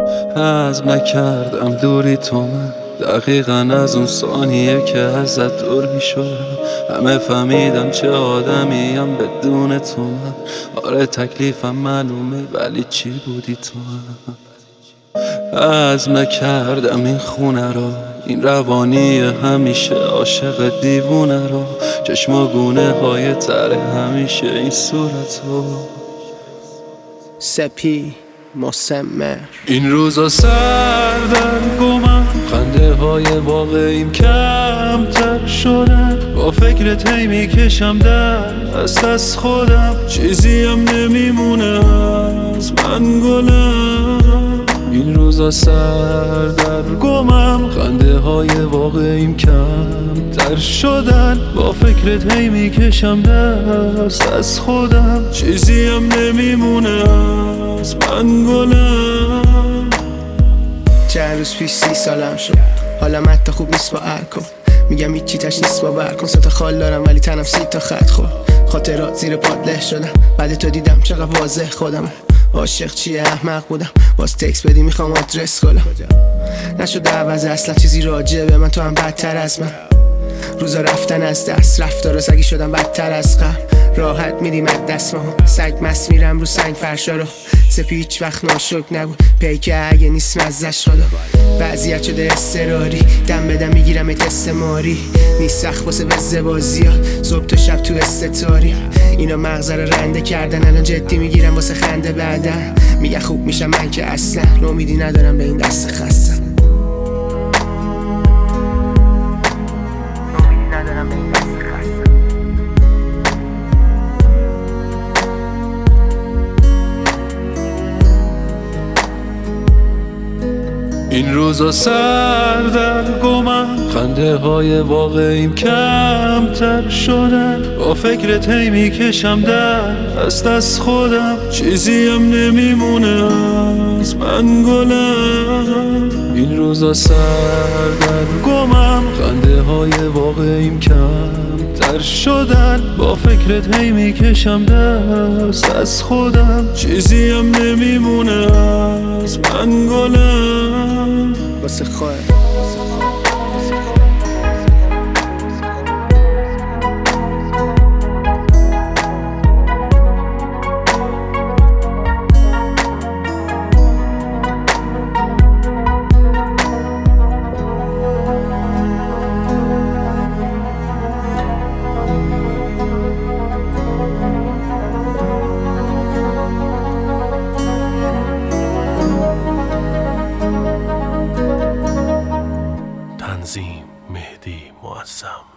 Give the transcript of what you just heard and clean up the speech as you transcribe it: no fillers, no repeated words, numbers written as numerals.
حزم نکردم دوری تو من، دقیقا از اون ثانیه که ازت دور میشدم. همه فهمیدم چه آدمیم بدون تو من. آره تکلیفم معلومه ولی چی بودی تو من. حزم نکردم این خونه رو، این روانی همیشه عاشق دیوونه رو. چشم و گونه های تر همیشه این صورت رو. سپی مسمر این روزا سردرگمم، خنده های واقعیم کمتر شدن. با فکرت هی میکشم دست از خودم، چیزی هم نمیمونه از من گلم. این روزا سردرگمم، خنده های واقعیم کمتر شدن. با فکرت هی میکشم دست از خودم، چیزی هم نمیمونه از من گلم. چند روز پیش 30 سالم شد، حالم حتی خوب نیست با الکل. میگم هیچی تش نیست با برکن، 3 تا خال دارم ولی تنم 30 تا خط خورد. خاطرات زیر پات له شدم، بعد تو دیدم چقدر واضح خودم. عاشق چیه احمق بودم، باز تکس بدی میخوام آدرس کنم. نشد عوض اصلا چیزی راجع به من، تو هم بدتر از من. روزا رفتن از دست، رفتار سگی شدم بدتر از قبل. راحت میدیم از دست ماها، سگ مست میرم رو سنگ فرشا رو. سپی هیچ وقت ناشک نبود، پیکه اگه نیست مزش خدا. وضعیت شده اضطراری، دم بدم میگیرم تست ماری. نیست سخت واسه وزه بازیات، صبح تا شب تو استتاری. اینا مغزه رو رنده کردن، الان جدی میگیرم واسه خنده بعدن. میگه خوب میشم من که اصلا امیدی ندارم به این دست خستم. این روزا سردرگمم، خنده های واقعیم کمتر شدن. با فکرت هی میکشم دست از خودم، چیزی هم نمیمونه از من گلم. این روزا سردرگمم، خنده های واقعیم کمتر شدن. با فکرت هی میکشم دست از خودم، چیزی هم نمیمونه از من گلم. واسه خواهر تنظیم مهدی معظم.